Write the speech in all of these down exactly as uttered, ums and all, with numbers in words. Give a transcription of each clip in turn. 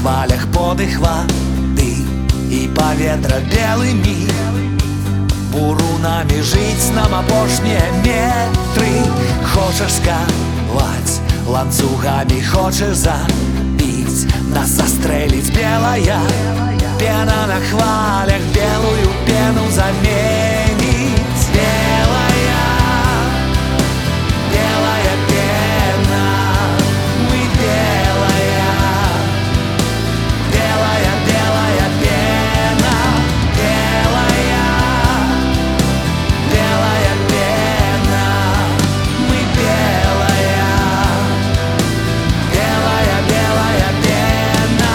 хвалях подых воды и паветра белый мир. Бурунами жить нам апошнія метры. Хочешь сковать ланцугами, хочешь забить, нас застрелить белая пена на хвалях, белую пену заменить. Белая, белая пена, мы белая, белая, белая пена, белая, белая пена, мы белая, белая, белая пена.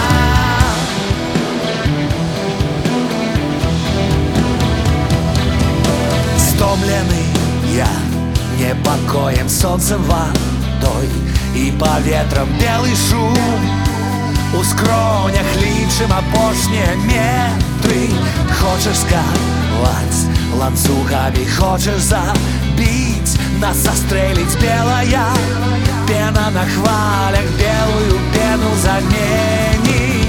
Стомленный я непокоем, солнцем, водой и по ветрам белый шум. У скронях лічым апошнія метры. Хочешь сковать ланцугами, хочешь забить, нас застрелить белая пена на хвалях, белую пену заменить.